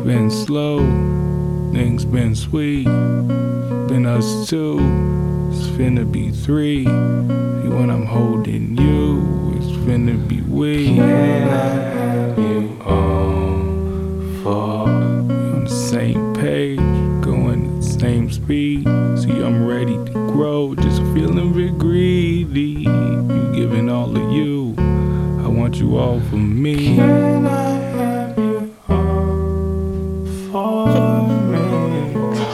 been slow, things been sweet. Been us two, it's finna be three. When I'm holding you, it's finna be we. Can I have you on for? We on the same page, going the same speed. See, I'm ready to grow, just feeling bit greedy. You giving all of you, I want you all for me. Can I have you on for me?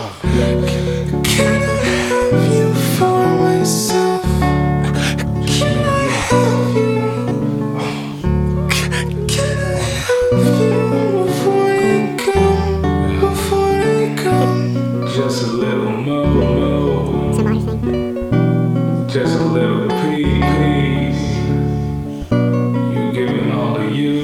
Can I have you for myself? Can I have you? Can I have you before they come? Before they come? Just a little more, just a little peace. You giving all of you.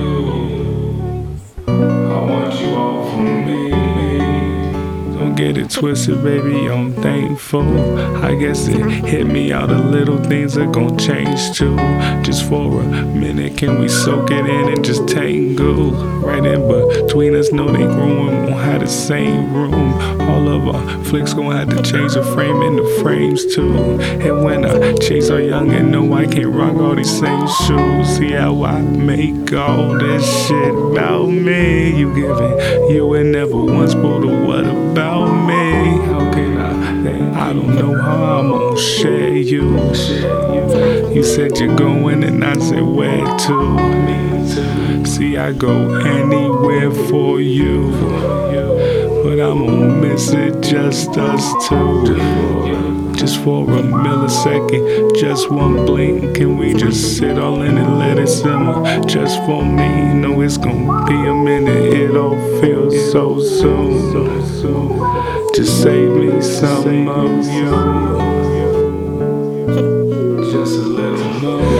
I want you all for me. Don't get it twisted, baby, I'm thankful. I guess it hit me all the little things are gon' change too. Just for a minute, can we soak it in and just tangle? Right in between us, know they growing, won't have the same room. All of our flicks gon' have to change the frame and the frames too. And when I chase our young and know I can't rock all these same shoes. See how I make all this shit about me. You giving, you ain't never once spoke to what about me? How can I don't know how I'm gonna share you. You said you're going and I said where to. See, I go anywhere for you, but I'm gonna miss it just us two. Just for a millisecond, just one blink. Can we just sit all in and let it simmer? Just for me, know it's gonna be a minute. It all feels so soon. Just save me some of you. Just a little more.